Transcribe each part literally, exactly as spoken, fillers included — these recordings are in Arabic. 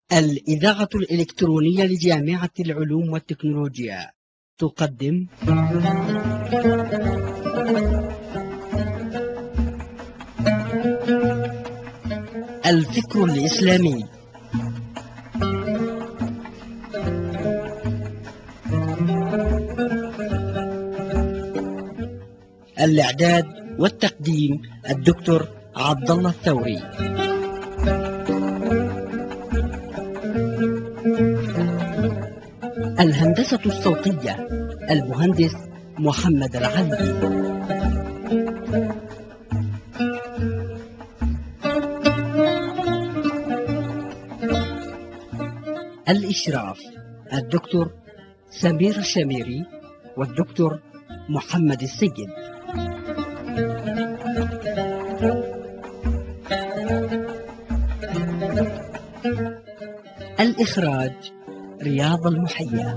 الإذاعة الإلكترونية لجامعة العلوم والتكنولوجيا تقدم الفكر الإسلامي. الإعداد والتقديم الدكتور عبد الله الثوري. الهندسة الصوتية المهندس محمد العلي. الإشراف الدكتور سمير الشميري والدكتور محمد السيد. الإخراج رياض المحيا.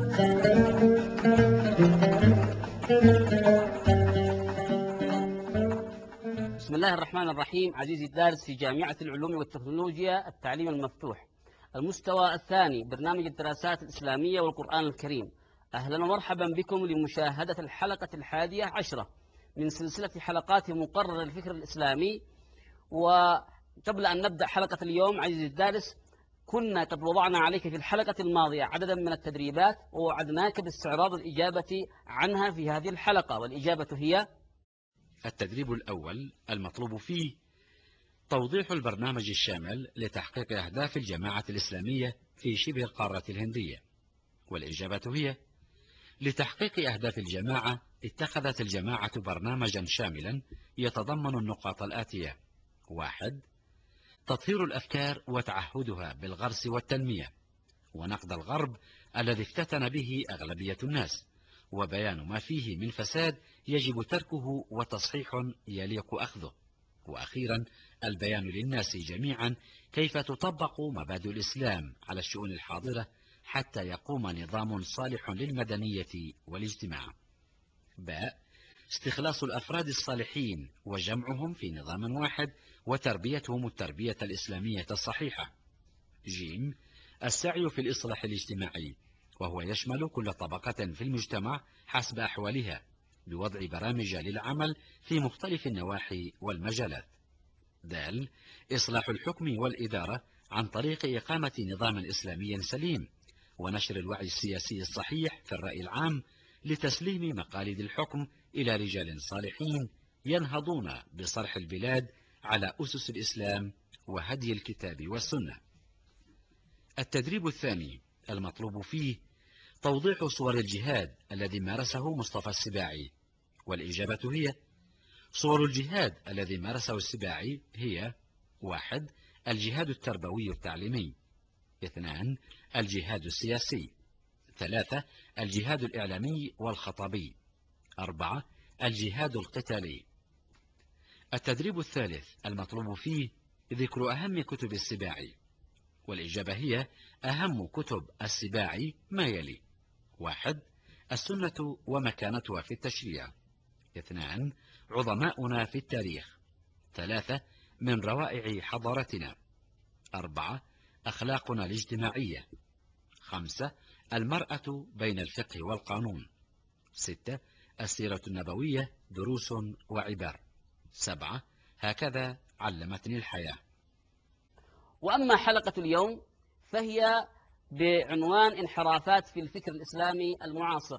بسم الله الرحمن الرحيم. عزيزي الدارس في جامعة العلوم والتكنولوجيا التعليم المفتوح المستوى الثاني برنامج الدراسات الإسلامية والقرآن الكريم، أهلا ومرحبا بكم لمشاهدة الحلقة الحادية عشرة من سلسلة حلقات مقرر الفكر الإسلامي. وقبل أن نبدأ حلقة اليوم عزيزي الدارس، كنا قد وضعنا عليك في الحلقة الماضية عددا من التدريبات ووعدناك باستعراض الإجابة عنها في هذه الحلقة، والإجابة هي: التدريب الأول المطلوب فيه توضيح البرنامج الشامل لتحقيق أهداف الجماعة الإسلامية في شبه القارة الهندية، والإجابة هي: لتحقيق أهداف الجماعة اتخذت الجماعة برنامجا شاملا يتضمن النقاط الآتية: واحد، تطهير الأفكار وتعهدها بالغرس والتنمية ونقد الغرب الذي افتتن به أغلبية الناس، وبيان ما فيه من فساد يجب تركه وتصحيح يليق أخذه. وأخيرا البيان للناس جميعا كيف تطبق مبادئ الإسلام على الشؤون الحاضرة حتى يقوم نظام صالح للمدنية والاجتماع. باء، استخلاص الأفراد الصالحين وجمعهم في نظام واحد وتربيتهم التربية الإسلامية الصحيحة. جيم، السعي في الإصلاح الاجتماعي، وهو يشمل كل طبقة في المجتمع حسب أحوالها بوضع برامج للعمل في مختلف النواحي والمجالات. دال، إصلاح الحكم والإدارة عن طريق إقامة نظام إسلامي سليم ونشر الوعي السياسي الصحيح في الرأي العام لتسليم مقاليد الحكم إلى رجال صالحين ينهضون بصرح البلاد على أسس الإسلام وهدي الكتاب والسنة. التدريب الثاني المطلوب فيه توضيح صور الجهاد الذي مارسه مصطفى السباعي، والإجابة هي: صور الجهاد الذي مارسه السباعي هي: واحد، الجهاد التربوي التعليمي. اثنان، الجهاد السياسي. ثلاثة، الجهاد الإعلامي والخطابي. أربعة، الجهاد القتالي. التدريب الثالث المطلوب فيه ذكر أهم كتب السباعي، والإجابة هي: أهم كتب السباعي ما يلي: واحد، السنة ومكانتها في التشريع. اثنان، عظماؤنا في التاريخ. ثلاثة، من روائع حضارتنا. أربعة، أخلاقنا الاجتماعية. خمسة، المرأة بين الفقه والقانون. ستة، السيرة النبوية دروس وعبر. سبعة، هكذا علمتني الحياة. وأما حلقة اليوم فهي بعنوان انحرافات في الفكر الإسلامي المعاصر.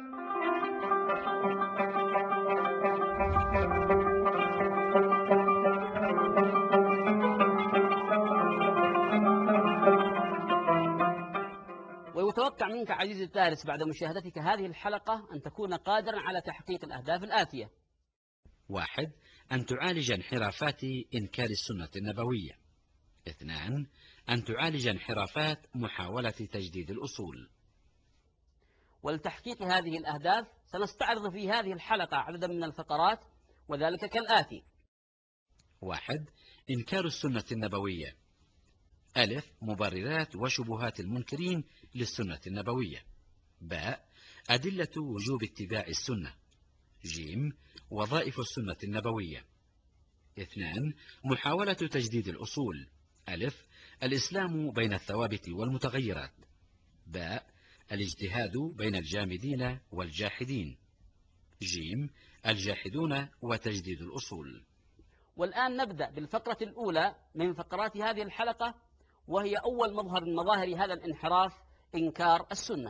ويتوقع منك عزيزي الدارس بعد مشاهدتك هذه الحلقة أن تكون قادرا على تحقيق الأهداف الآتية: واحد، أن تعالج انحرافات إنكار السنة النبوية. اثنان، أن تعالج انحرافات محاولة تجديد الأصول. ولتحقيق هذه الأهداف سنستعرض في هذه الحلقة عددا من الفقرات، وذلك كالآتي: واحد، إنكار السنة النبوية. ألف، مبررات وشبهات المنكرين للسنة النبوية. باء، أدلة وجوب اتباع السنة. جيم، وظائف السنة النبوية. اثنان، محاولة تجديد الأصول. ألف، الإسلام بين الثوابت والمتغيرات. باء الاجتهاد بين الجامدين والجاحدين. جيم الجاحدون وتجديد الأصول. والآن نبدأ بالفقرة الأولى من فقرات هذه الحلقة، وهي أول مظهر من مظاهر هذا الانحراف: إنكار السنة.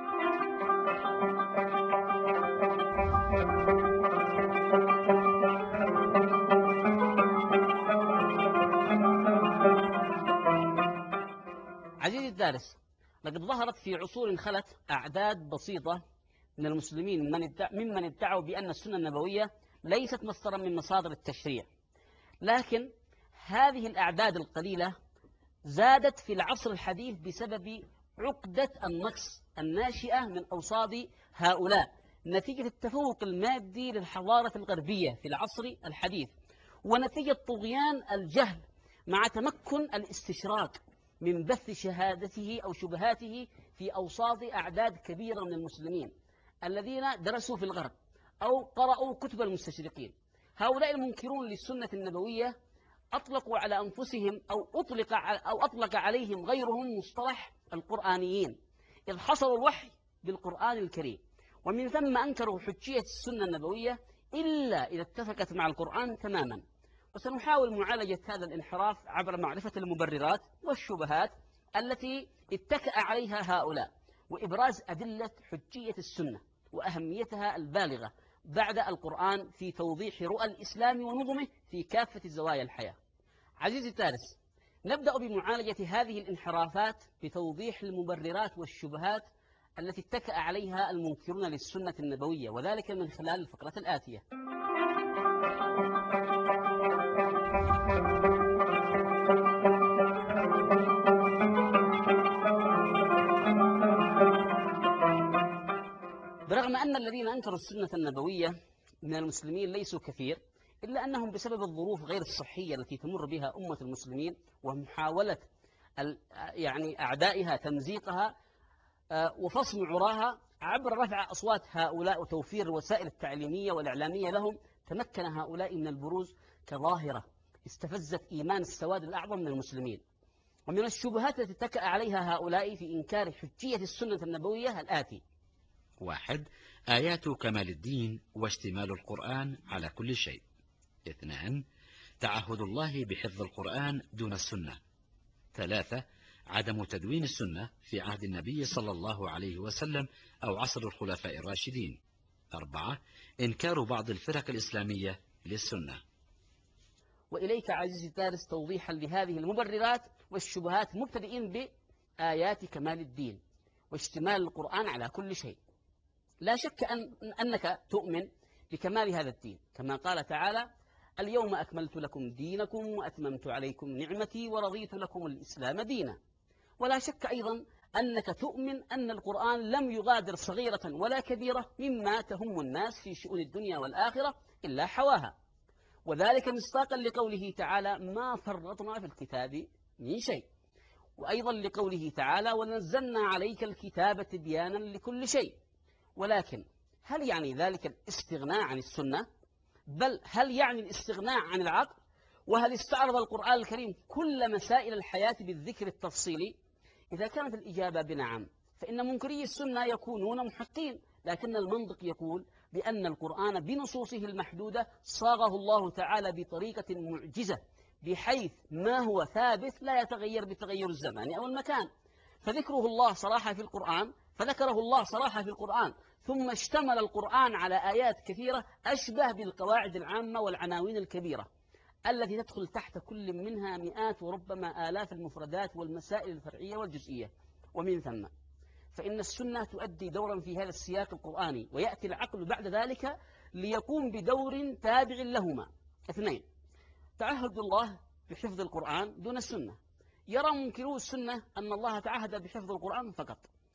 عزيزي الدارس، لقد ظهرت في عصور خلت أعداد بسيطة من المسلمين ممن ادعوا بأن السنة النبوية ليست مصدرا من مصادر التشريع، لكن هذه الأعداد القليلة زادت في العصر الحديث بسبب عقدة النقص الناشئة من أوصاد هؤلاء نتيجة التفوق المادي للحضارة الغربية في العصر الحديث، ونتيجة طغيان الجهل مع تمكن الاستشراق من بث شهادته أو شبهاته في أوساط أعداد كبيرة من المسلمين الذين درسوا في الغرب أو قرأوا كتب المستشرقين. هؤلاء المنكرون للسنة النبوية أطلقوا على أنفسهم أو أطلق أو أطلق عليهم غيرهم مصطلح القرآنيين، إذ حصروا الوحي بالقرآن الكريم، ومن ثم أنكروا حجية السنة النبوية إلا إذا اتفقت مع القرآن تماما. وسنحاول معالجة هذا الانحراف عبر معرفة المبررات والشبهات التي اتكأ عليها هؤلاء، وإبراز أدلة حجية السنة وأهميتها البالغة بعد القرآن في توضيح رؤى الإسلام ونظمه في كافة زوايا الحياة. عزيزي الدارس، نبدأ بمعالجة هذه الانحرافات بتوضيح المبررات والشبهات التي اتكأ عليها المنكرون للسنة النبوية، وذلك من خلال الفقرة الآتية. برغم أن الذين أنكروا السنة النبوية من المسلمين ليسوا كثير، إلا أنهم بسبب الظروف غير الصحية التي تمر بها أمة المسلمين ومحاولة يعني أعدائها تمزيقها وفصم عراها عبر رفع أصوات هؤلاء وتوفير الوسائل التعليمية والإعلامية لهم، تمكن هؤلاء من البروز كظاهرة استفزت إيمان السواد الأعظم من المسلمين. ومن الشبهات التي اتكأ عليها هؤلاء في إنكار حجية السنة النبوية الآتي: واحد آيات كمال الدين واشتمال القرآن على كل شيء. اثنان تعهد الله بحفظ القرآن دون السنة. ثلاثة عدم تدوين السنة في عهد النبي صلى الله عليه وسلم أو عصر الخلفاء الراشدين. أربعة إنكار بعض الفرق الإسلامية للسنة. وإليك عزيزي الدارس توضيحا لهذه المبررات والشبهات، مبتدئين بآيات كمال الدين واشتمال القرآن على كل شيء. لا شك أن أنك تؤمن بكمال هذا الدين، كما قال تعالى: اليوم أكملت لكم دينكم وأتممت عليكم نعمتي ورضيت لكم الإسلام دينا. ولا شك أيضا أنك تؤمن أن القرآن لم يغادر صغيرة ولا كبيرة مما تهم الناس في شؤون الدنيا والآخرة إلا حواها، وذلك مصداقا لقوله تعالى: ما فرطنا في الكتاب من شيء. وأيضا لقوله تعالى: ونزلنا عليك الكتاب تبيانا لكل شيء. ولكن هل يعني ذلك الاستغناء عن السنة؟ بل هل يعني الاستغناء عن العقل؟ وهل استعرض القرآن الكريم كل مسائل الحياة بالذكر التفصيلي؟ إذا كانت الإجابة بنعم، فإن منكري السنة يكونون محقين، لكن المنطق يقول بأن القرآن بنصوصه المحدودة صاغه الله تعالى بطريقة معجزة، بحيث ما هو ثابت لا يتغير بتغير الزمان أو المكان. فذكره الله صراحة في القرآن فذكره الله صراحة في القرآن ثم اشتمل القرآن على آيات كثيرة أشبه بالقواعد العامة والعناوين الكبيرة التي تدخل تحت كل منها مئات وربما آلاف المفردات والمسائل الفرعية والجزئية. ومن ثم فإن السنة تؤدي دورا في هذا السياق القرآني، ويأتي العقل بعد ذلك ليقوم بدور تابع لهما. اثنين، تعهد الله بحفظ القرآن دون السنة. يرى منكرو السنة أن الله تعهد بحفظ القرآن فقط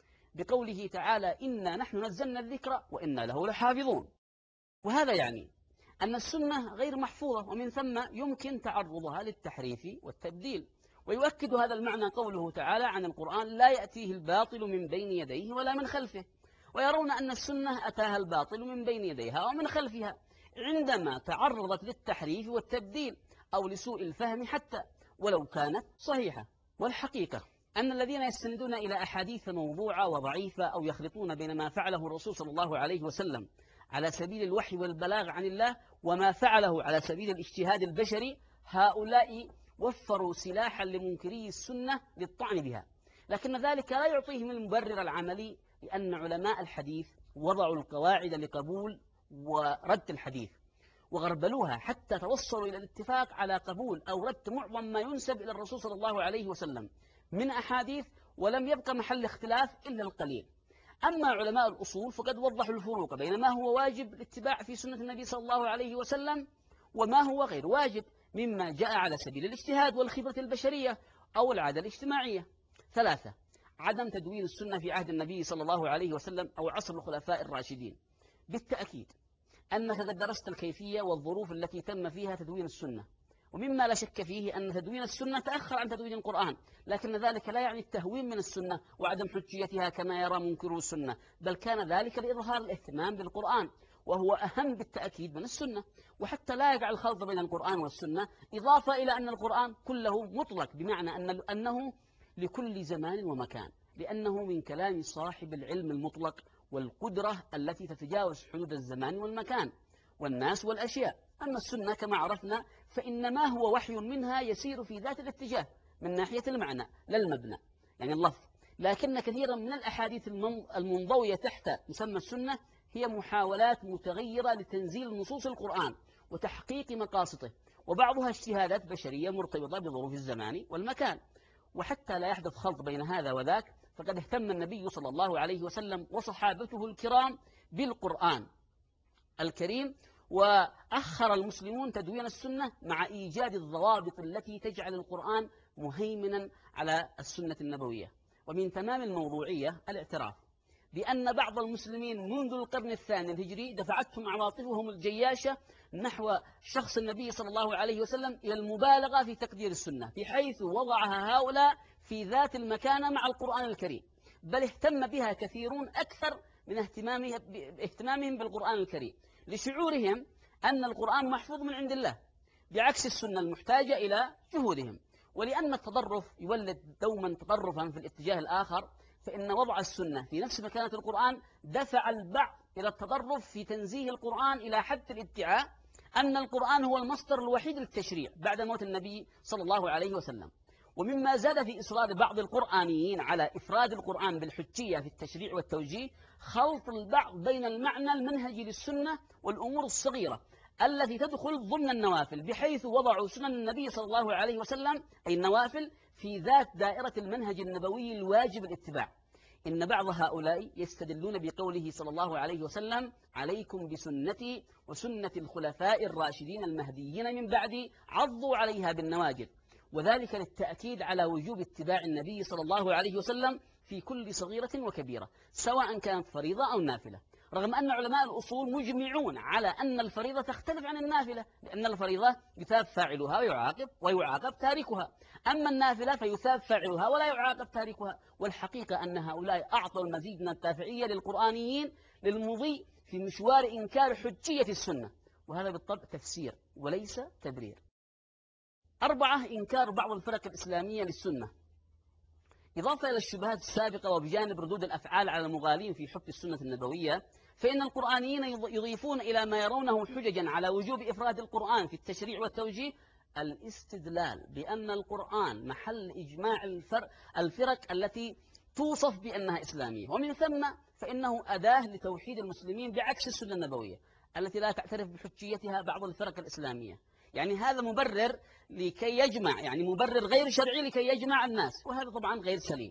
بقوله تعالى: إنا نحن نزلنا الذكر وإنا له لحافظون، وهذا يعني أن السنة غير محفوظة، ومن ثم يمكن تعرضها للتحريف والتبديل. ويؤكد هذا المعنى قوله تعالى عن القرآن: لا يأتيه الباطل من بين يديه ولا من خلفه. ويرون أن السنة أتاها الباطل من بين يديها ومن خلفها عندما تعرضت للتحريف والتبديل أو لسوء الفهم حتى ولو كانت صحيحة. والحقيقة أن الذين يستندون إلى أحاديث موضوعة وضعيفة أو يخلطون بين ما فعله الرسول صلى الله عليه وسلم على سبيل الوحي والبلاغ عن الله وما فعله على سبيل الاجتهاد البشري، هؤلاء وفروا سلاحا لمنكري السنة للطعن بها، لكن ذلك لا يعطيهم المبرر العملي، لأن علماء الحديث وضعوا القواعد لقبول ورد الحديث وغربلوها حتى توصلوا إلى الاتفاق على قبول أو رد معظم ما ينسب إلى الرسول صلى الله عليه وسلم من أحاديث، ولم يبقى محل اختلاف إلا القليل. أما علماء الأصول فقد وضحوا الفروق بين ما هو واجب الاتباع في سنة النبي صلى الله عليه وسلم وما هو غير واجب مما جاء على سبيل الاجتهاد والخبرة البشرية أو العادة الاجتماعية. ثلاثة: عدم تدوين السنة في عهد النبي صلى الله عليه وسلم أو عصر الخلفاء الراشدين. بالتأكيد أنك قد درست الكيفية والظروف التي تم فيها تدوين السنة، ومما لا شك فيه أن تدوين السنة تأخر عن تدوين القرآن، لكن ذلك لا يعني التهوين من السنة وعدم حجيتها كما يرى منكرو السنة، بل كان ذلك لإظهار الاهتمام بالقرآن، وهو أهم بالتأكيد من السنة، وحتى لا يقع الخلط بين القرآن والسنة، إضافة إلى أن القرآن كله مطلق بمعنى أن أنه لكل زمان ومكان، لأنه من كلام صاحب العلم المطلق والقدرة التي تتجاوز حدود الزمان والمكان والناس والأشياء. أما السنة كما عرفنا فإنما هو وحي منها يسير في ذات الاتجاه من ناحية المعنى لا المبنى، يعني اللفظ، لكن كثيرا من الأحاديث المنضوية تحت مسمى السنة هي محاولات متغيرة لتنزيل نصوص القرآن وتحقيق مقاصده، وبعضها اجتهادات بشرية مرتبطة بظروف الزمان والمكان. وحتى لا يحدث خلط بين هذا وذاك، فقد اهتم النبي صلى الله عليه وسلم وصحابته الكرام بالقرآن الكريم، وأخر المسلمون تدوين السنة مع إيجاد الضوابط التي تجعل القرآن مهيمنا على السنة النبوية. ومن تمام الموضوعية الاعتراف بأن بعض المسلمين منذ القرن الثاني الهجري دفعتهم عواطفهم الجياشة نحو شخص النبي صلى الله عليه وسلم إلى المبالغة في تقدير السنة، بحيث وضعها هؤلاء في ذات المكانة مع القرآن الكريم، بل اهتم بها كثيرون أكثر من اهتمامهم بالقرآن الكريم، لشعورهم أن القرآن محفوظ من عند الله بعكس السنة المحتاجة إلى جهودهم. ولأن التطرف يولد دوما تطرفا في الاتجاه الآخر، فإن وضع السنة في نفس مكانة القرآن دفع البعض إلى التطرف في تنزيه القرآن إلى حد الادعاء أن القرآن هو المصدر الوحيد للتشريع بعد موت النبي صلى الله عليه وسلم. ومما زاد في إصرار بعض القرآنيين على إفراد القرآن بالحجية في التشريع والتوجيه خلط البعض بين المعنى المنهجي للسنة والأمور الصغيرة التي تدخل ضمن النوافل، بحيث وضعوا سنن النبي صلى الله عليه وسلم أي النوافل في ذات دائرة المنهج النبوي الواجب الاتباع. إن بعض هؤلاء يستدلون بقوله صلى الله عليه وسلم: عليكم بسنتي وسنة الخلفاء الراشدين المهديين من بعدي عضوا عليها بالنواجذ، وذلك للتأكيد على وجوب اتباع النبي صلى الله عليه وسلم في كل صغيرة وكبيرة سواء كانت فريضة أو نافلة، رغم أن علماء الأصول مجمعون على أن الفريضة تختلف عن النافلة، لأن الفريضة يثاب فاعلها ويعاقب ويعاقب تاركها، أما النافلة فيثاب فاعلها ولا يعاقب تاركها. والحقيقة أن هؤلاء أعطوا المزيد من الدافعية للقرآنيين للمضي في مشوار إنكار حجية السنة، وهذا بالطبع تفسير وليس تبرير. أربعة: إنكار بعض الفرق الإسلامية للسنة. إضافة إلى الشبهات السابقة وبجانب ردود الأفعال على المغالين في حب السنة النبوية، فإن القرآنيين يضيفون إلى ما يرونه حججا على وجوب إفراد القرآن في التشريع والتوجيه الاستدلال بأن القرآن محل إجماع الفرق, الفرق التي توصف بأنها إسلامية، ومن ثم فإنه أداة لتوحيد المسلمين بعكس السنة النبوية التي لا تعترف بحجيتها بعض الفرق الإسلامية. يعني هذا مبرر لكي يجمع، يعني مبرر غير شرعي لكي يجمع الناس، وهذا طبعا غير سليم.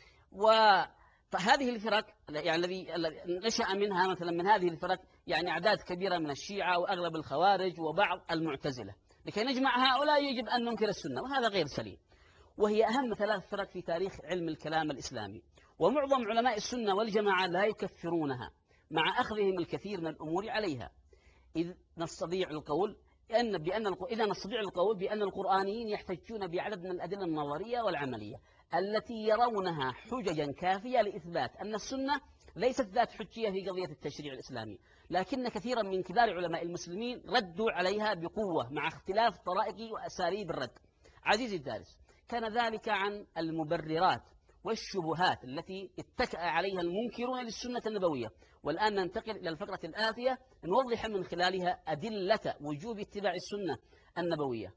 وهذه الفرق يعني الذي نشأ منها مثلا من هذه الفرق يعني أعداد كبيرة من الشيعة وأغلب الخوارج وبعض المعتزلة، لكي نجمع هؤلاء يجب أن ننكر السنة، وهذا غير سليم. وهي أهم ثلاث فرق في تاريخ علم الكلام الإسلامي، ومعظم علماء السنة والجماعة لا يكفرونها مع أخذهم الكثير من الأمور عليها، إذ نستطيع القول أن بأن إذا نستطيع القول بأن القرآنيين يحتجون بعدد من الأدلة النظرية والعملية التي يرونها حججا كافية لإثبات أن السنة ليست ذات حجية في قضية التشريع الإسلامي، لكن كثيرا من كبار علماء المسلمين ردوا عليها بقوة مع اختلاف طرائق وأساليب الرد. عزيزي الدارس، كان ذلك عن المبررات والشبهات التي اتكأ عليها المنكرون للسنة النبوية. والآن ننتقل إلى الفقرة الآتية نوضح من خلالها أدلة وجوب اتباع السنة النبوية.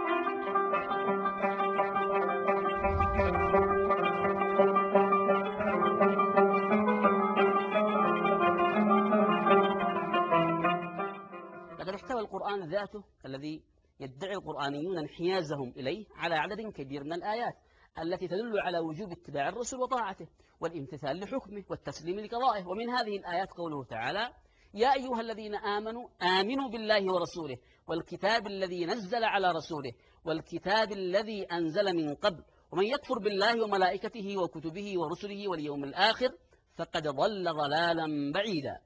لقد احتوى القرآن ذاته الذي يدعي القرآنيون انحيازهم إليه على عدد كبير من الآيات التي تدل على وجوب اتباع الرسول وطاعته والامتثال لحكمه والتسليم لقضائه. ومن هذه الآيات قوله تعالى: يا أيها الذين آمنوا آمنوا بالله ورسوله والكتاب الذي نزل على رسوله والكتاب الذي أنزل من قبل ومن يكفر بالله وملائكته وكتبه ورسله واليوم الآخر فقد ضل ضلالا بعيدا.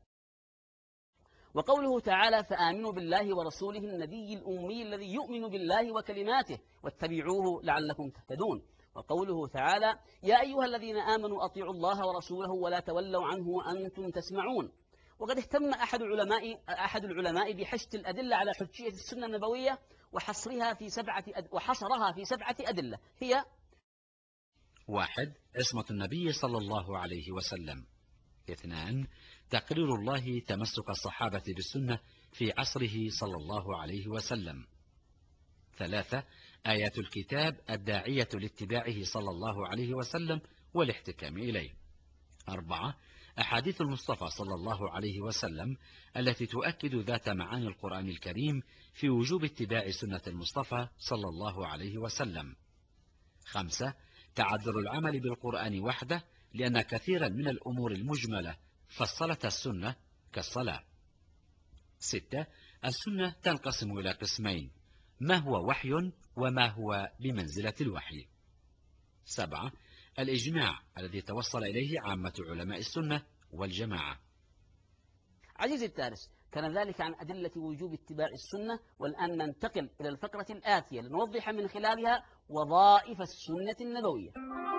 وقوله تعالى: فآمنوا بالله ورسوله النبي الأمي الذي يؤمن بالله وكلماته واتبعوه لعلكم تهتدون. وقوله تعالى: يا أيها الذين آمنوا أطيعوا الله ورسوله ولا تولوا عنه وأنتم تسمعون. وقد اهتم أحد العلماء أحد العلماء بحشد الأدلة على حجية السنة النبوية وحصرها في سبعة أد... وحصرها في سبعة أدلة هي: واحد، عصمة النبي صلى الله عليه وسلم. اثنان، تقرير الله تمسك الصحابة بالسنة في عصره صلى الله عليه وسلم. ثلاثة، آيات الكتاب الداعية لاتباعه صلى الله عليه وسلم والاحتكام إليه. أربعة، أحاديث المصطفى صلى الله عليه وسلم التي تؤكد ذات معاني القرآن الكريم في وجوب اتباع سنة المصطفى صلى الله عليه وسلم. خمسة، تعذر العمل بالقرآن وحده لأن كثيرا من الأمور المجملة فصلت السنة كالصلاة. ستة، السنة تنقسم إلى قسمين: ما هو وحي وما هو بمنزلة الوحي. سبعة، الإجماع الذي توصل إليه عامة علماء السنة والجماعة. عزيزي الدارس، كان ذلك عن أدلة وجوب اتباع السنة. والآن ننتقل إلى الفقرة الآتية لنوضح من خلالها وظائف السنة النبوية.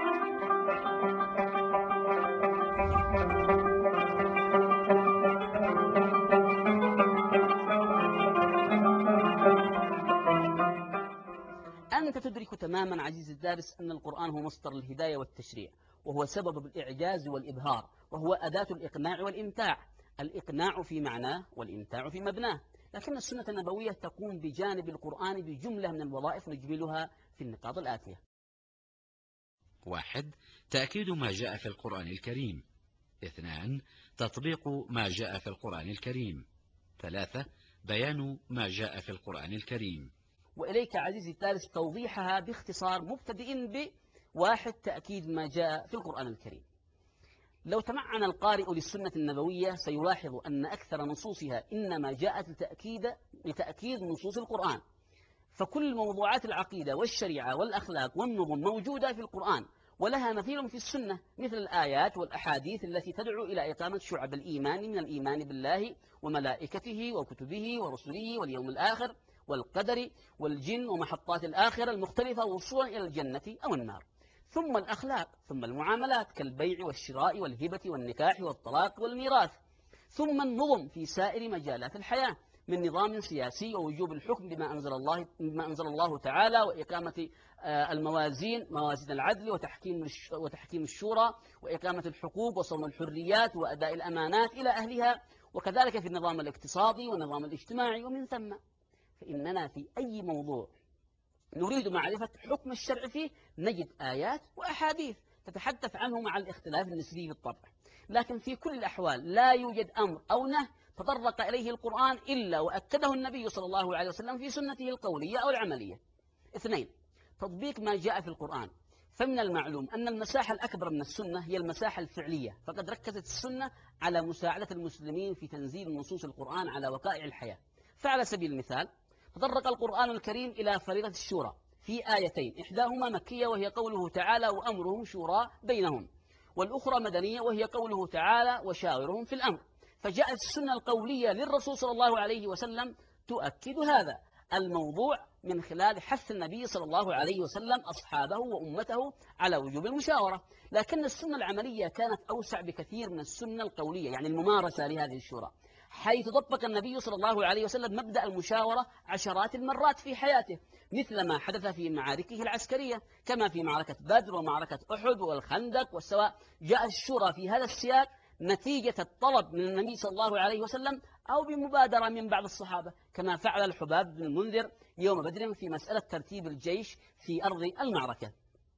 أنت تدرك تماما عزيزي الدارس أن القرآن هو مصدر الهداية والتشريع، وهو سبب الإعجاز والإبهار، وهو أداة الإقناع والإمتاع. الإقناع في معناه والإمتاع في مبناه. لكن السنة النبوية تقوم بجانب القرآن بجملة من الوظائف نجملها في النقاط الآتية. واحد، تأكيد ما جاء في القرآن الكريم. اثنان، تطبيق ما جاء في القرآن الكريم. ثلاثة، بيان ما جاء في القرآن الكريم. وإليك عزيزي الدارس توضيحها باختصار، مبتدئ بواحد: تأكيد ما جاء في القرآن الكريم. لو تمعن القارئ للسنة النبوية سيلاحظ أن أكثر نصوصها إنما جاءت لتأكيد, لتأكيد نصوص القرآن. فكل موضوعات العقيدة والشريعة والأخلاق والنظم موجودة في القرآن، ولها مثيل في السنة مثل الآيات والأحاديث التي تدعو إلى إقامة شعب الإيمان من الإيمان بالله وملائكته وكتبه ورسله واليوم الآخر والقدر والجن ومحطات الآخرة المختلفة وصولا إلى الجنة أو النار. ثم الأخلاق، ثم المعاملات كالبيع والشراء والهبة والنكاح والطلاق والميراث. ثم النظم في سائر مجالات الحياة من نظام سياسي ووجوب الحكم بما أنزل الله, بما أنزل الله تعالى، وإقامة الموازين موازين العدل وتحكيم وتحكيم الشورى وإقامة الحقوق وصون الحريات وأداء الأمانات إلى أهلها، وكذلك في النظام الاقتصادي والنظام الاجتماعي. ومن ثم فإننا في أي موضوع نريد معرفة حكم الشرع فيه نجد آيات وأحاديث تتحدث عنه مع الاختلاف النسبي بالطبع. لكن في كل الأحوال لا يوجد أمر أو نهي تطرق إليه القرآن إلا وأكده النبي صلى الله عليه وسلم في سنته القولية أو العملية. اثنين، تطبيق ما جاء في القرآن. فمن المعلوم أن المساحة الأكبر من السنة هي المساحة الفعلية، فقد ركزت السنة على مساعدة المسلمين في تنزيل نصوص القرآن على وقائع الحياة. فعلى سبيل المثال تطرق القرآن الكريم إلى فريضة الشورى في آيتين، إحداهما مكية وهي قوله تعالى: وأمرهم شورى بينهم، والأخرى مدنية وهي قوله تعالى: وشاورهم في الأمر. فجاءت السنة القولية للرسول صلى الله عليه وسلم تؤكد هذا الموضوع من خلال حث النبي صلى الله عليه وسلم أصحابه وأمته على وجوب المشاورة. لكن السنة العملية كانت أوسع بكثير من السنة القولية، يعني الممارسة لهذه الشورى، حيث طبق النبي صلى الله عليه وسلم مبدأ المشاورة عشرات المرات في حياته، مثل ما حدث في معاركه العسكرية كما في معركة بدر ومعركة أحد والخندق، والسواء جاء الشورى في هذا السياق نتيجة الطلب من النبي صلى الله عليه وسلم أو بمبادرة من بعض الصحابة، كما فعل الحباب بن المنذر يوم بدر في مسألة ترتيب الجيش في أرض المعركة.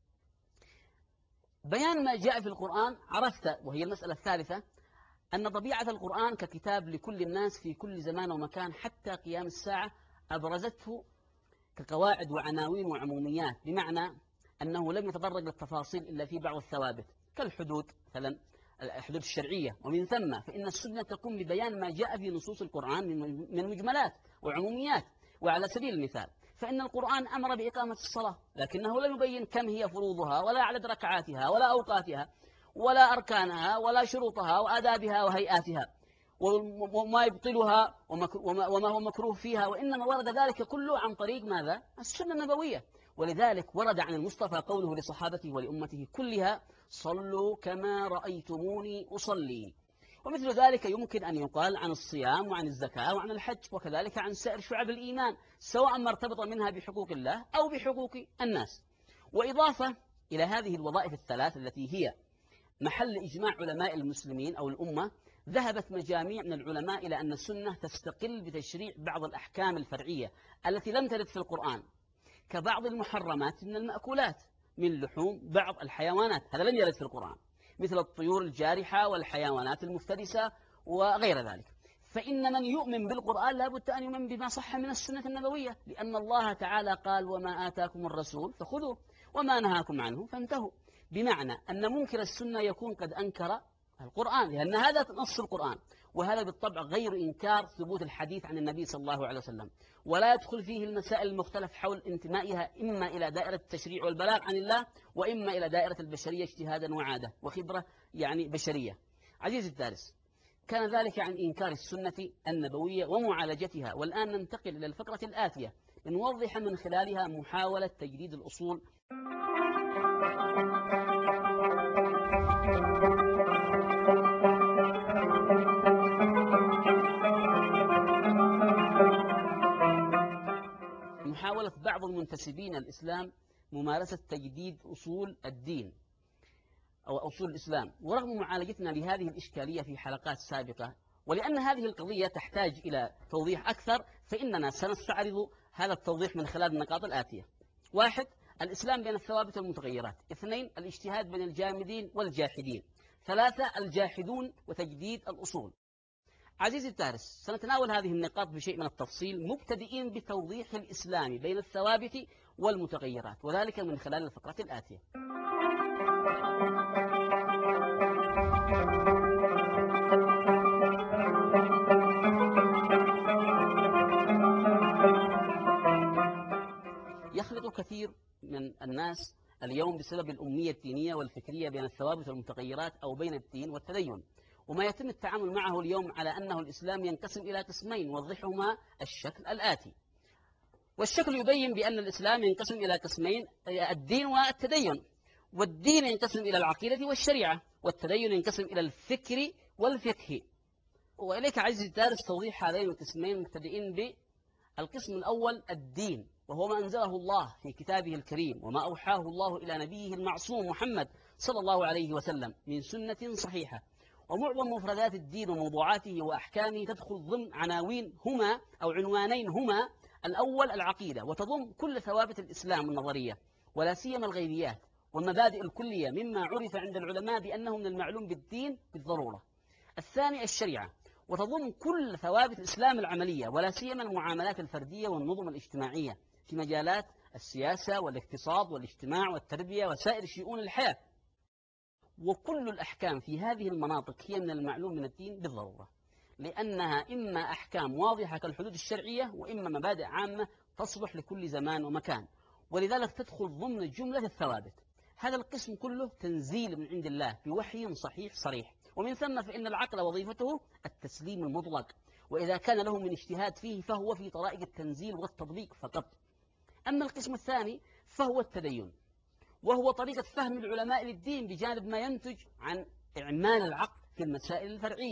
بيان ما جاء في القرآن عرفت، وهي المسألة الثالثة، أن طبيعة القرآن ككتاب لكل الناس في كل زمان ومكان حتى قيام الساعة أبرزته كقواعد وعناوين وعموميات، بمعنى أنه لم يتطرق للتفاصيل إلا في بعض الثوابت كالحدود مثلا الحدود الشرعية، ومن ثم فإن السنة تقوم ببيان ما جاء في نصوص القرآن من مجملات وعموميات. وعلى سبيل المثال فإن القرآن أمر بإقامة الصلاة، لكنه لم يبين كم هي فروضها ولا عدد ركعاتها ولا أوقاتها ولا أركانها ولا شروطها وآدابها وهيئاتها وما يبطلها وما هو مكروه فيها، وإنما ورد ذلك كله عن طريق ماذا؟ السنة النبوية. ولذلك ورد عن المصطفى قوله لصحابته ولأمته كلها: صلوا كما رأيتموني أصلي. ومثل ذلك يمكن أن يقال عن الصيام وعن الزكاة وعن الحج، وكذلك عن سائر شعب الإيمان، سواء ما ارتبط منها بحقوق الله أو بحقوق الناس. وإضافة إلى هذه الوظائف الثلاث التي هي محل إجماع علماء المسلمين أو الأمة، ذهبت مجاميع من العلماء إلى أن السنة تستقل بتشريع بعض الأحكام الفرعية التي لم ترد في القرآن، كبعض المحرمات من المأكولات من لحوم بعض الحيوانات، هذا لم يرد في القرآن، مثل الطيور الجارحة والحيوانات المفترسة وغير ذلك. فإن من يؤمن بالقرآن لا بد أن يؤمن بما صح من السنة النبوية، لأن الله تعالى قال: وما آتاكم الرسول فخذوه وما نهاكم عنه فانتهوا. بمعنى أن منكر السنة يكون قد أنكر القرآن، لأن هذا نص القرآن، وهذا بالطبع غير إنكار ثبوت الحديث عن النبي صلى الله عليه وسلم، ولا يدخل فيه المسائل المختلف حول انتمائها إما إلى دائرة التشريع والبلاغ عن الله، وإما إلى دائرة البشرية اجتهادا وعادة وخبرة يعني بشرية. عزيزي الدارس، كان ذلك عن إنكار السنة النبوية ومعالجتها. والآن ننتقل إلى الفقرة الآتية لنوضح من خلالها محاولة تجديد الأصول. محاولة بعض المنتسبين الإسلام ممارسة تجديد أصول الدين أو أصول الإسلام، ورغم معالجتنا لهذه الإشكالية في حلقات سابقة، ولأن هذه القضية تحتاج إلى توضيح أكثر، فإننا سنستعرض هذا التوضيح من خلال النقاط الآتية: واحد، الإسلام بين الثوابت والمتغيرات. اثنين، الاجتهاد بين الجامدين والجاحدين. ثلاثة، الجاحدون وتجديد الأصول. عزيزي الدارس، سنتناول هذه النقاط بشيء من التفصيل، مبتدئين بتوضيح الإسلام بين الثوابت والمتغيرات، وذلك من خلال الفقرة الآتية. يخلط كثير من الناس اليوم بسبب الأمية الدينية والفكرية بين الثوابت والمتغيرات أو بين الدين والتدين، وما يتم التعامل معه اليوم على أنه الإسلام ينقسم إلى قسمين، وضحهما الشكل الآتي. والشكل يبين بأن الإسلام ينقسم إلى قسمين: الدين والتدين. والدين ينقسم إلى العقيدة والشريعة، والتدين ينقسم إلى الفكر والفقه. وإليك عزيزي الدارس توضيح هذين القسمين، مبتدئين بالقسم الأول الدين، وهو ما أنزله الله في كتابه الكريم وما أوحاه الله إلى نبيه المعصوم محمد صلى الله عليه وسلم من سنة صحيحة. ومعظم مفردات الدين وموضوعاته وأحكامه تدخل ضمن عناوين هما أو عنوانين هما: الأول العقيدة، وتضم كل ثوابت الإسلام النظرية ولا سيما الغيبيات والمبادئ الكلية مما عرف عند العلماء بأنه من المعلوم بالدين بالضرورة. الثاني الشريعة، وتضم كل ثوابت الإسلام العملية ولا سيما المعاملات الفردية والنظم الاجتماعية في مجالات السياسة والاقتصاد والاجتماع والتربية وسائر شؤون الحياة. وكل الأحكام في هذه المناطق هي من المعلوم من الدين بالضرورة، لأنها إما أحكام واضحة كالحدود الشرعية، وإما مبادئ عامة تصلح لكل زمان ومكان، ولذلك تدخل ضمن جملة الثوابت. هذا القسم كله تنزيل من عند الله بوحي صحيح صريح، ومن ثم فإن العقل وظيفته التسليم المطلق، وإذا كان له من اجتهاد فيه فهو في طرائق التنزيل والتطبيق فقط. أما القسم الثاني فهو التدين، وهو طريقة فهم العلماء للدين بجانب ما ينتج عن إعمال العقل في المسائل الفرعية،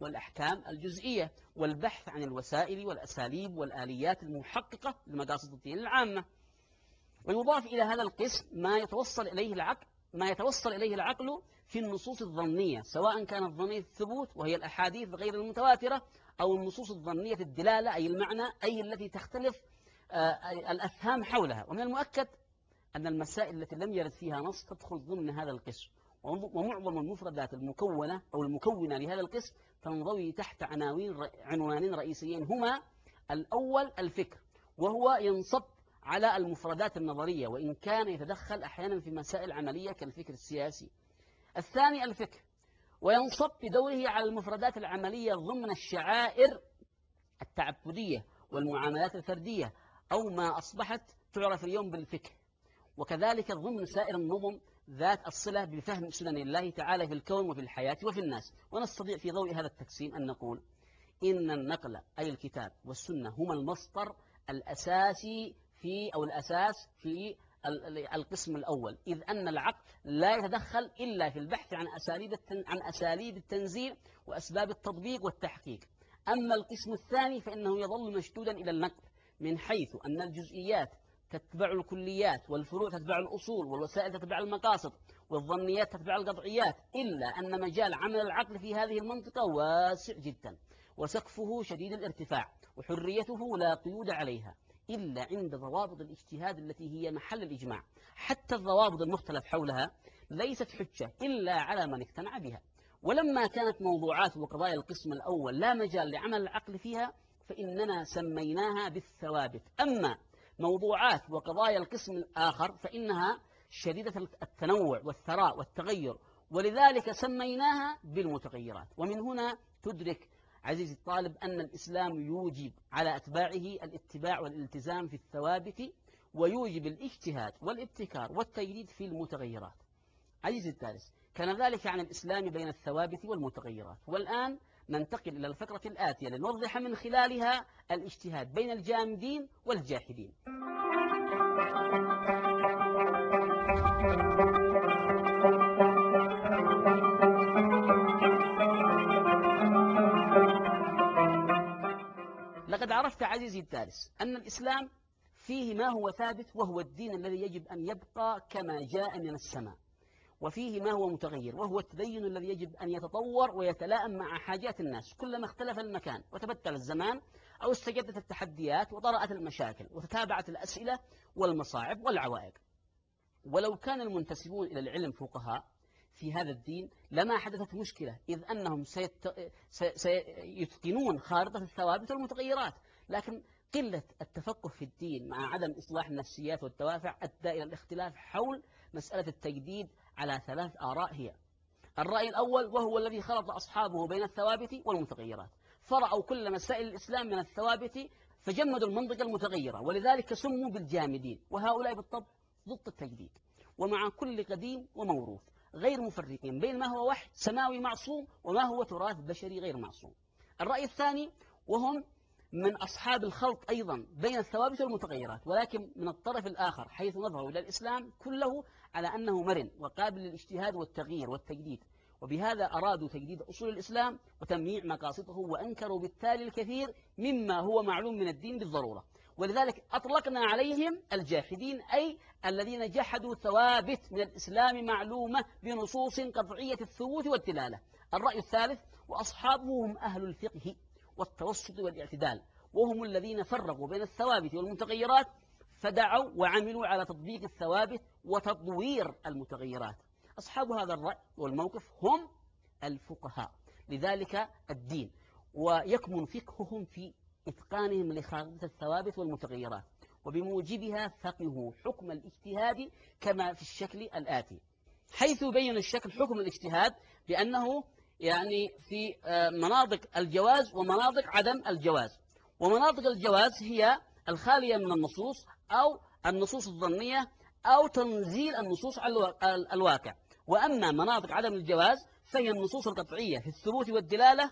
والأحكام الجزئية والبحث عن الوسائل والأساليب والآليات المحققة لمقاصد الدين العامة. ويضاف إلى هذا القسم ما يتوصل إليه العقل ما يتوصل إليه العقل في النصوص الظنية، سواء كانت ظنية الثبوت وهي الأحاديث غير المتواترة، أو النصوص الظنية الدلالة أي المعنى، أي التي تختلف آه الأفهام حولها. ومن المؤكد أن المسائل التي لم يرد فيها نص تدخل ضمن هذا القسم، ومعظم المفردات المكونة أو المكونة لهذا القسم تنضوي تحت عناوين عنوانين رئيسيين، هما: الأول الفكر، وهو ينصب على المفردات النظرية وإن كان يتدخل أحيانا في مسائل عملية كالفكر السياسي. الثاني الفكر، وينصب بدوره على المفردات العملية ضمن الشعائر التعبدية والمعاملات الفردية، أو ما أصبحت تعرف اليوم بالفكر، وكذلك ضمن سائر النظم ذات الصلة بفهم سنن الله تعالى في الكون وفي الحياة وفي الناس. ونستطيع في ضوء هذا التقسيم أن نقول إن النقل أي الكتاب والسنة هما المصدر الأساسي في أو الأساس في القسم الأول، إذ أن العقل لا يتدخل إلا في البحث عن أساليب عن أساليب التنزيل وأسباب التطبيق والتحقيق. أما القسم الثاني فإنه يظل مشدودا إلى النقل، من حيث أن الجزئيات تتبع الكليات، والفروع تتبع الأصول، والوسائل تتبع المقاصد، والظنيات تتبع القطعيات، إلا أن مجال عمل العقل في هذه المنطقة واسع جدا، وسقفه شديد الارتفاع، وحريته لا قيود عليها إلا عند ضوابط الاجتهاد التي هي محل الإجماع. حتى الضوابط المختلف حولها ليست حجة إلا على من اقتنع بها. ولما كانت موضوعات وقضايا القسم الأول لا مجال لعمل العقل فيها فإننا سميناها بالثوابت. أما موضوعات وقضايا القسم الآخر فإنها شديدة التنوع والثراء والتغير، ولذلك سميناها بالمتغيرات. ومن هنا تدرك عزيزي الطالب أن الإسلام يوجب على أتباعه الاتباع والالتزام في الثوابت، ويوجب الاجتهاد والابتكار والتجديد في المتغيرات. عزيزي الدارس، كان ذلك عن الإسلام بين الثوابت والمتغيرات. والآن ننتقل إلى الفقرة الآتية لنوضح من خلالها الاجتهاد بين الجامدين والجاحدين. لقد عرفت عزيزي الدارس أن الإسلام فيه ما هو ثابت وهو الدين الذي يجب أن يبقى كما جاء من السماء، وفيه ما هو متغير وهو التدين الذي يجب أن يتطور ويتلائم مع حاجات الناس كلما اختلف المكان وتبدل الزمان أو استجدت التحديات وطرأت المشاكل وتتابعت الأسئلة والمصاعب والعوائق. ولو كان المنتسبون إلى العلم فقهاء في هذا الدين لما حدثت مشكلة، إذ أنهم سيت... سيتقنون خارطة الثوابت والمتغيرات، لكن قلة التفقه في الدين مع عدم إصلاح النفسيات والدوافع أدى إلى الاختلاف حول مسألة التجديد على ثلاث آراء هي: الرأي الأول وهو الذي خلط أصحابه بين الثوابت والمتغيرات، فرعوا كل مسائل الإسلام من الثوابت فجمدوا المنطقة المتغيرة، ولذلك سموا بالجامدين. وهؤلاء بالطبع ضد التجديد، ومع كل قديم وموروث، غير مفرقين بين ما هو وحي سماوي معصوم وما هو تراث بشري غير معصوم. الرأي الثاني وهم من أصحاب الخلط أيضا بين الثوابت والمتغيرات، ولكن من الطرف الآخر، حيث نظروا إلى الإسلام كله على أنه مرن وقابل للاجتهاد والتغيير والتجديد، وبهذا أرادوا تجديد أصول الإسلام وتمييع مقاصده، وأنكروا بالتالي الكثير مما هو معلوم من الدين بالضرورة. ولذلك أطلقنا عليهم الجاحدين، أي الذين جحدوا ثوابت من الإسلام معلومة بنصوص قطعية الثبوت والدلالة. الرأي الثالث وأصحابه هم أهل الفقه والتوسط والاعتدال، وهم الذين فرقوا بين الثوابت والمتغيرات، فدعوا وعملوا على تطبيق الثوابت وتطوير المتغيرات. أصحاب هذا الرأي والموقف هم الفقهاء، لذلك الدين ويكمن فقههم في إتقانهم لخارطة الثوابت والمتغيرات، وبموجبها فقهوا حكم الاجتهاد كما في الشكل الآتي، حيث بين الشكل حكم الاجتهاد بأنه يعني في مناطق الجواز ومناطق عدم الجواز. ومناطق الجواز هي الخالية من النصوص أو النصوص الظنية أو تنزيل النصوص على الواقع. وأما مناطق عدم الجواز فهي النصوص القطعية في الثبوت والدلالة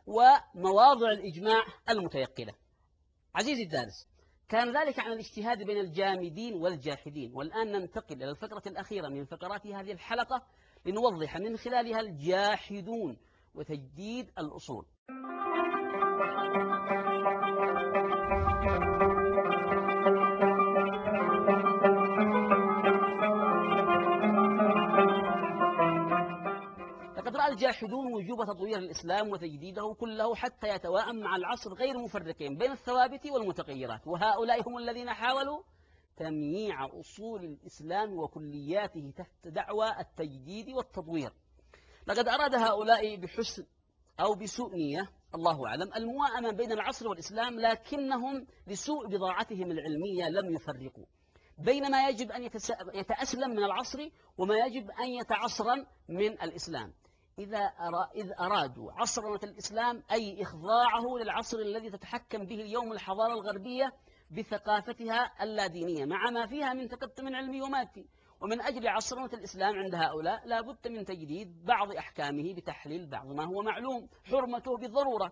ومواضع الإجماع المتيقنة. عزيزي الدارس، كان ذلك عن الاجتهاد بين الجامدين والجاحدين. والآن ننتقل إلى الفقرة الأخيرة من فقرات هذه الحلقة لنوضح من خلالها الجاحدون وتجديد الأصول. لقد رأى الجاحدون وجوب تطوير الإسلام وتجديده كله حتى يتواءم مع العصر غير مفرقين بين الثوابت والمتغيرات، وهؤلاء هم الذين حاولوا تمييع أصول الإسلام وكلياته تحت دعوى التجديد والتطوير. لقد أراد هؤلاء بحسن أو بسوء نية الله أعلم المواءمة بين العصر والإسلام، لكنهم لسوء بضاعتهم العلمية لم يفرقوا بين ما يجب أن يتأسلم من العصر وما يجب أن يتعصرا من الإسلام. إذا إذ أرادوا عصرنة الإسلام أي إخضاعه للعصر الذي تتحكم به اليوم الحضارة الغربية بثقافتها اللادينية مع ما فيها من تقدم علمي ومادي، ومن أجل عصرنة الإسلام عند هؤلاء لا بد من تجديد بعض أحكامه بتحليل بعض ما هو معلوم حرمته بالضرورة،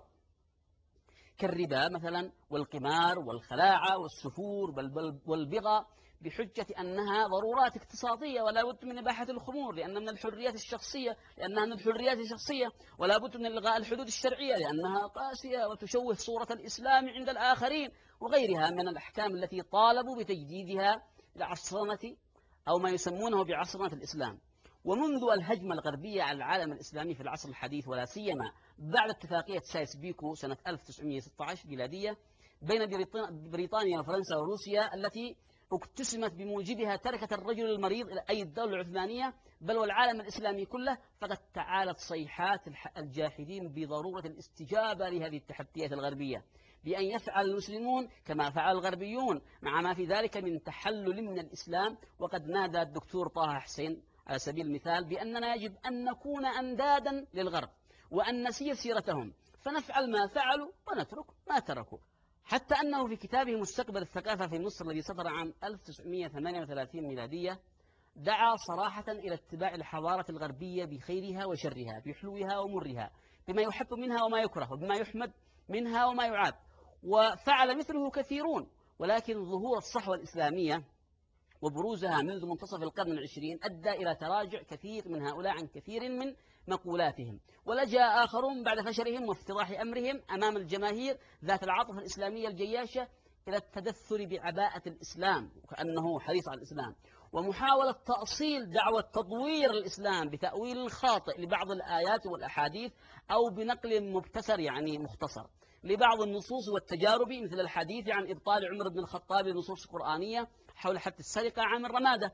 كالربا مثلا والقمار والخلاعة والسفور والبغى، بحجة أنها ضرورات اقتصادية ولا بد من إباحة الخمور لأن من الحريات الشخصية لأنها من الحريات الشخصية، ولا بد من إلغاء الحدود الشرعية لأنها قاسية وتشوه صورة الإسلام عند الآخرين، وغيرها من الأحكام التي طالبوا بتجديدها لعصرنة أو ما يسمونه بعصرنة الإسلام. ومنذ الهجمة الغربية على العالم الإسلامي في العصر الحديث ولا سيما بعد اتفاقية سايس-بيكو سنة ألف وتسعمئة وستة عشر ميلادية بين بريطانيا وفرنسا وروسيا التي اقتسمت بموجبها تركة الرجل المريض إلى أي الدولة العثمانية بل والعالم الإسلامي كله، فقد تعالت صيحات الجاحدين بضرورة الاستجابة لهذه التحديات الغربية بأن يفعل المسلمون كما فعل الغربيون مع ما في ذلك من تحلل من الإسلام. وقد نادى الدكتور طه حسين على سبيل المثال بأننا يجب أن نكون أندادا للغرب وأن نسير سيرتهم فنفعل ما فعلوا ونترك ما تركوا، حتى أنه في كتابه مستقبل الثقافة في مصر الذي صدر عام ألف وتسعمئة وثمانية وثلاثين ميلادية دعا صراحة إلى اتباع الحضارة الغربية بخيرها وشرها بحلوها ومرها بما يحب منها وما يكره وبما يحمد منها وما يعاب، وفعل مثله كثيرون، ولكن ظهور الصحوة الإسلامية وبروزها منذ منتصف القرن العشرين أدى إلى تراجع كثير من هؤلاء عن كثير من مقولاتهم، ولجأ آخرون بعد فشلهم وافتضاح أمرهم أمام الجماهير ذات العاطفة الإسلامية الجياشة إلى التدثر بعباءة الإسلام وكأنه حريص على الإسلام، ومحاولة تأصيل دعوة تطوير الإسلام بتأويل خاطئ لبعض الآيات والأحاديث أو بنقل مبتسر يعني مختصر لبعض النصوص والتجارب، مثل الحديث عن إبطال عمر بن الخطاب لنصوص قرآنية حول حد السرقة عام الرمادة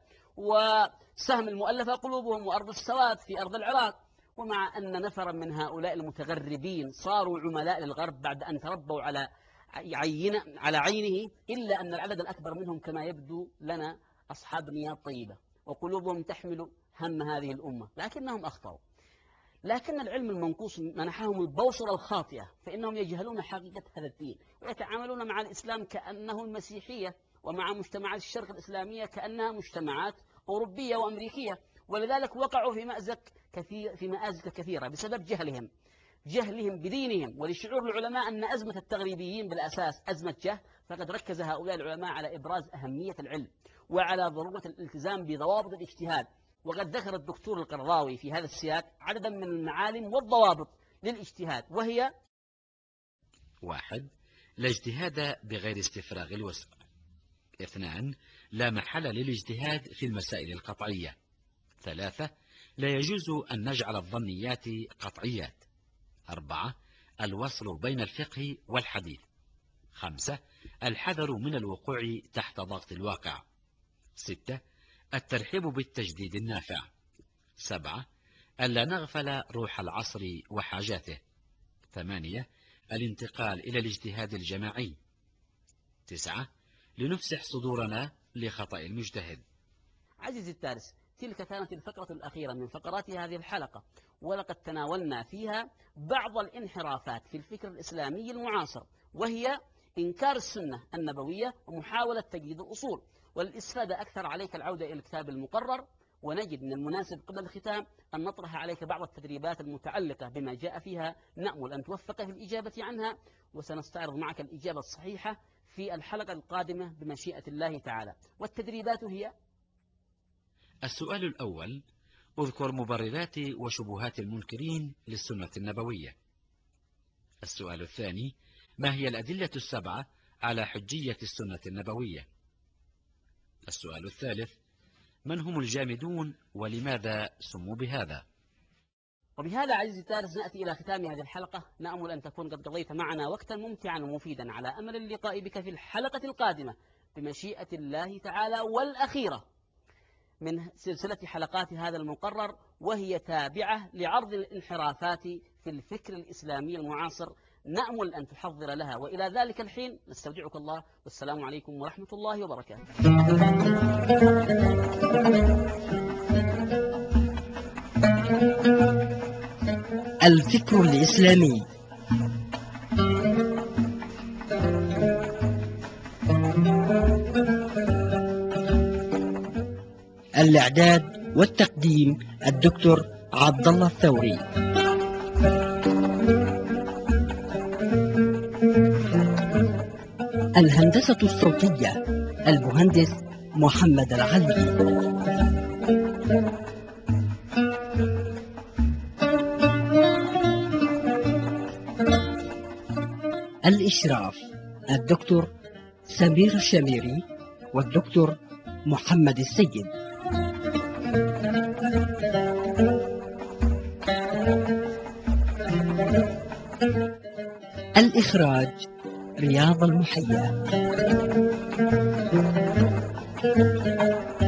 وسهم المؤلفة قلوبهم وأرض السواد في أرض العراق. ومع أن نفرا من هؤلاء المتغربين صاروا عملاء للغرب بعد أن تربوا على عين على عينه، إلا أن العدد الأكبر منهم كما يبدو لنا أصحاب نيات طيبة وقلوبهم تحمل هم هذه الأمة، لكنهم أخطأوا. لكن العلم المنقوص منحهم البوصلة الخاطئة، فإنهم يجهلون حقيقة هذا الدين ويتعاملون مع الإسلام كأنه المسيحية ومع مجتمعات الشرق الإسلامية كأنها مجتمعات أوروبية وأمريكية، ولذلك وقعوا في مأزق كثير في مآزق كثيرة بسبب جهلهم جهلهم بدينهم. ولشعور العلماء أن أزمة التغريبيين بالأساس أزمة جهل، فقد ركز هؤلاء العلماء على إبراز أهمية العلم وعلى ضرورة الالتزام بضوابط الاجتهاد. وقد ذكر الدكتور القرضاوي في هذا السياق عددا من المعالم والضوابط للاجتهاد، وهي: واحد، لا اجتهاد بغير استفراغ الوسع. اثنان، لا محل للاجتهاد في المسائل القطعية. ثلاثة، لا يجوز أن نجعل الظنيات قطعيات. أربعة، الوصل بين الفقه والحديث. خمسة، الحذر من الوقوع تحت ضغط الواقع. ستة، الترحيب بالتجديد النافع. سبعة، ألا نغفل روح العصر وحاجاته. ثمانية، الانتقال إلى الاجتهاد الجماعي. تسعة، لنفسح صدورنا لخطأ المجتهد. عزيزي الدارس، تلك كانت الفقرة الأخيرة من فقرات هذه الحلقة، ولقد تناولنا فيها بعض الانحرافات في الفكر الإسلامي المعاصر، وهي إنكار السنة النبوية ومحاولة تجديد الأصول. وللإستفادة أكثر عليك العودة إلى الكتاب المقرر، ونجد من المناسب قبل الختام أن نطرح عليك بعض التدريبات المتعلقة بما جاء فيها، نأمل أن توفق في الإجابة عنها، وسنستعرض معك الإجابة الصحيحة في الحلقة القادمة بمشيئة الله تعالى. والتدريبات هي: السؤال الأول: اذكر مبررات وشبهات المنكرين للسنة النبوية. السؤال الثاني: ما هي الأدلة السبعة على حجية السنة النبوية؟ السؤال الثالث: من هم الجامدون ولماذا سموا بهذا؟ وبهذا عزيزي الدارس نأتي إلى ختام هذه الحلقة. نأمل أن تكون قد قضيت معنا وقتا ممتعا ومفيدا، على أمل اللقاء بك في الحلقة القادمة بمشيئة الله تعالى، والأخيرة من سلسلة حلقات هذا المقرر، وهي تابعة لعرض الانحرافات في الفكر الإسلامي المعاصر. نأمل أن تحضر لها، وإلى ذلك الحين نستودعك الله، والسلام عليكم ورحمة الله وبركاته. الفكر الإسلامي. الإعداد والتقديم الدكتور عبد الله الثوري. الهندسة الصوتية المهندس محمد العلي. الإشراف الدكتور سمير الشميري والدكتور محمد السيد. الإخراج رياض المحيا.